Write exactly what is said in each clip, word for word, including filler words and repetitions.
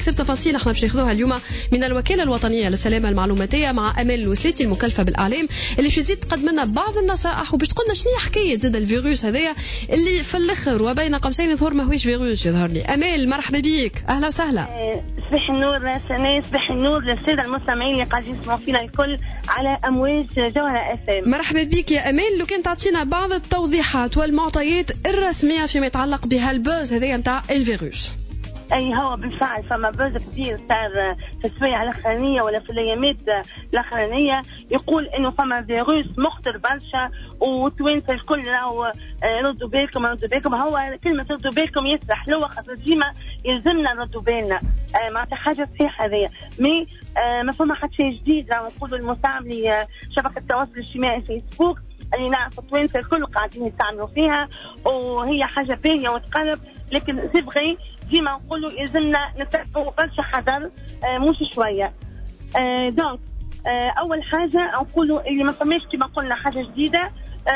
أكثر تفاصيل احنا باش ناخذوها اليوم من الوكالة الوطنية للسلامة المعلوماتية مع أمال الوسليتي المكلفة بالإعلام اللي شو زيد تقدم لنا بعض النصائح وباش تقولنا شنو حكاية زاد الفيروس هذايا اللي في الآخر وبين قوسين يظهر ماهوش فيروس يظهر لي. أمال مرحبا بيك، أهلا وسهلا. صباح النور سناء، صباح النور للسادة المستمعين اللي قاعدين يسمعوا فينا الكل على أمواج جوهرة اف ام. مرحبا بك يا أمال، لو كان تعطينا بعض التوضيحات والمعطيات الرسمية فيما يتعلق بهالبوز هذايا نتاع الفيروس. اي هو بالفعل فما بوز كثير صار في السويعة الاخرانيه ولا في الايامات الاخرانيه يقول انه فما فيروس مخطر برشا وتوانسه الكل راهو ردوا بالكم ردوا بالكم. هو كلمه ردوا بالكم يسرح لو خاطر ديما يلزمنا نردوا بالنا معناتها حاجه صحيحه هذيا مي ما فما حتى شيء جديد. راهو نقولوا المستعملي شبكه التواصل الاجتماعي فيسبوك اللي نعرف التوانسه الكل قاعدين يستعملوا فيها وهي حاجه باهيه وتقرب، لكن سي فغي ديما نقولوا يلزمنا نتبعوا برشا حذر آه مش شويه. آه دونك آه اول حاجه نقولوا اللي ما فماش كما قلنا حاجه جديده.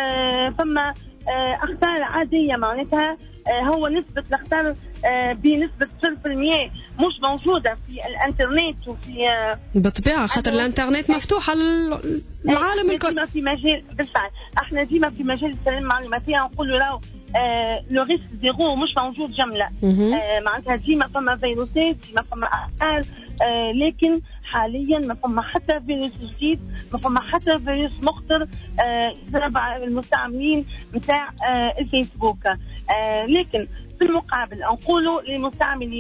آه فما آه اخطار عاديه معناتها آه هو نسبه الاخطار آه بنسبه صفر بالمئة مش موجوده في الانترنت وفي آه بالطبيعه خاطر الانترنت مفتوح العالم الكل. ديما في مجال بالفعل احنا ديما في مجال السلامه المعلوماتيه نقولوا راهو آه لو ريسك زيرو مش موجود جمله. آه معناتها ديما فما فيروسات ديما فما اخطار آه لكن حاليا ما فما حتى فيروس جديد ما فما حتى فيروس مخطر آه يضرب على المستعملين نتاع آه الفيسبوك. آه لكن في المقابل نقولوا لمستعملي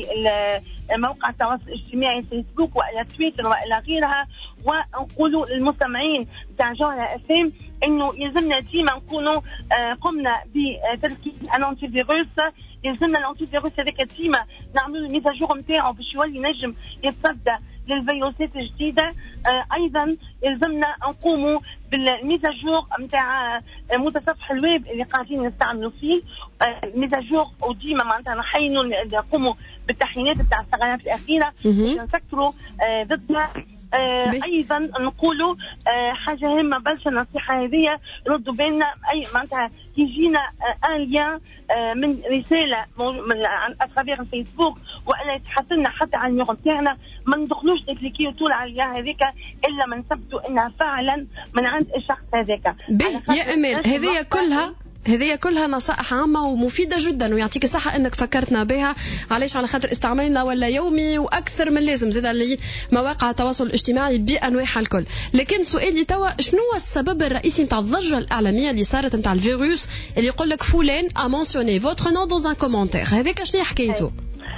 موقع التواصل الاجتماعي فيسبوك والى تويتر والى غيرها ونقولوا للمستمعين تاع جوهرة اف ام انه يلزمنا ديما نكونوا آه قمنا بتركيب الانتي فيروس. يلزمنا الانتي فيروس هذاك ديما نعملوا الميزاجور نتاعو باش يولي نجم يتصدى للفيروسات الجديده. آه ايضا يلزمنا نقوموا بالميزاجور نتاع متصفح الويب اللي قاعدين نستعملوا فيه آه ميزاجور وديما معناتها نحينوا نقوموا بالتحيينات نتاع الثغرات الاخيره باش نسكروا آه ضدها. آه ايضا نقولوا آه حاجه هامه برشا النصيحه هذه ردوا بالنا اي معناتها يجينا آه ان ليان آه من رساله من عن اترافيغ الفيسبوك والا يتحصلنا حتى على النيوم تاعنا ما ندخلوش نكليكيو طول على اليا هذيك الا ما نثبتوا انها فعلا من عند الشخص هذاك. يا امال هذه كلها هذه كلها نصائح عامة ومفيدة جدا ويعطيك الصحة انك فكرتنا بها. علاش؟ على خاطر استعمالنا ولا يومي واكثر من لازم زاد لي مواقع التواصل الاجتماعي بانواعها الكل. لكن سؤالي توا شنو هو السبب الرئيسي نتاع الضجة الاعلامية اللي صارت نتاع الفيروس اللي يقول لك فلان ا مونسيوني فوتر نون دون ان كومونتير؟ هذاك شنو حكايته؟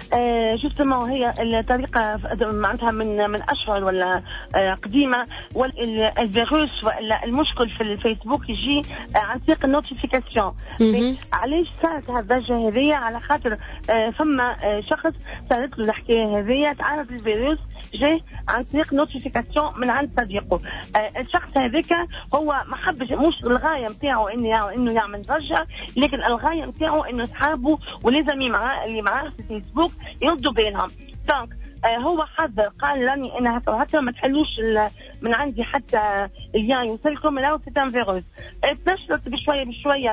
آه جوستومون هي الطريقة معناتها من من أشهر ولا آه قديمة والفيروس ولا المشكل في الفيسبوك يجي آه عن طريق النوتيفيكاسيون. علاش صارت هالضجة هذية؟ على خاطر آه فما آه شخص صارت له الحكاية هذية تعرض للفيروس جاي عن طريق نوتيفيكاسيون من عند صديقه. آه الشخص هذاك هو ما حبش مش الغاية نتاعو انه انه يعمل ضجة، لكن الغاية نتاعو انه اصحابه ولازم معاه اللي معاه في فيسبوك يردوا بالهم. دونك آه هو حذر قال راني انا حتى ما تحلوش من عندي حتى اليان يوصلكم راهو سيتان فيروس. تنشرت بشويه بشويه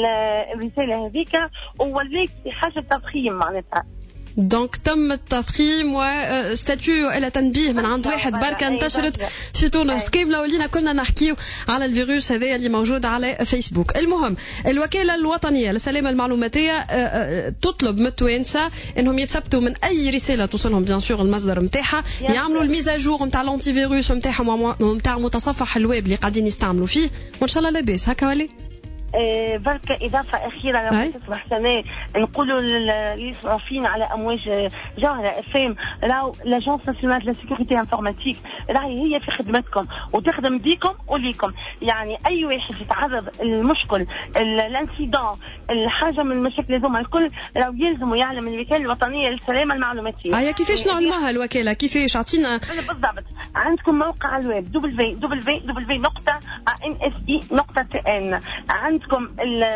الرساله هذيك ووليت في حاجه تضخيم معناتها. دونك تم التضخيم واستاتيو الى تنبيه من عند واحد بركه انتشرت في تونس كامله ولينا كلنا نحكيو على الفيروس هذا اللي موجود على فيسبوك. المهم الوكاله الوطنيه للسلامه المعلوماتيه تطلب من التوانسه انهم يتثبتوا من اي رساله توصلهم بيان سور المصدر نتاعها، يعملوا الميزاجور نتاع الانتي فيروس نتاعهم نتاع متصفح الويب اللي قاعدين يستعملوا فيه وان شاء الله لاباس هكا ولي. إيه بركة إضافة أخيرة لو تصبح سنة نقولوا اللي يسمعوا فينا على أمواج جوهرة اف ام راهو لاجونس ناسيونال دو لا سيكوريتي انفورماتيك راهي هي في خدمتكم وتخدم بيكم وليكم. يعني أي واحد يتعرض المشكل الانسيدون الحاجة من المشاكل هذوما الكل راهو يلزموا يعلم الوكالة الوطنية للسلامة المعلوماتية. هيا كيفاش نعلموها الوكالة؟ كيفاش أعطينا بالضبط؟ عندكم موقع الويب دبليو دبليو دبليو نقطة ان اس اي نقطة تي ان. عندكم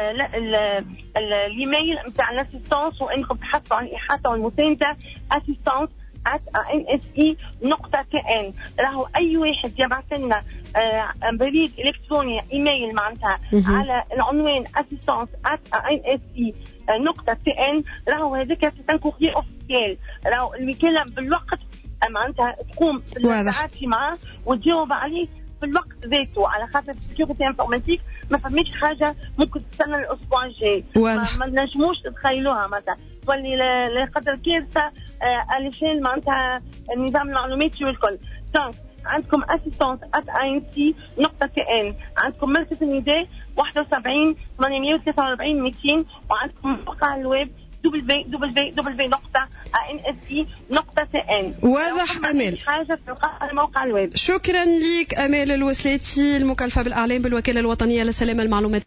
الايميل نتاع الاسيستانس وانكم تحصلوا على الاحاطه والمسانده اسيستانس at ان اس اي نقطة تي ان. راهو اي واحد يبعث لنا آه بريد الكتروني ايميل معناتها على العنوان اسيستانس at ان اس اي نقطة تي ان راهو هذاك سيتان كوريي اوفيسيال الوكال راهو الوكاله بالوقت معناتها تقوم بالتعاطي معاه وتجاوب عليه في الوقت ذاته على خاطر سيكوريتي انفورماتيك ما فماش حاجه ممكن تستنى الاسبوع الجاي ما, ما نجموش تتخيلوها مثلا تولي لقدر كارثه علشان معناتها النظام المعلوماتي والكل. دونك عندكم اسيستونس ات اي ان سي نقطه تي ان، عندكم مركز النداء واحد وسبعين ثمانمائة وثلاثة وأربعين مئتين، وعندكم موقع الويب دبليو دبليو دبليو نقطة إن إس إي نقطة تي إن. واضح أمال. حاجة في موقع الويب. شكرا لك أمال الوسلاتي المكلفة بالإعلام بالوكالة الوطنية للسلامة المعلوماتية.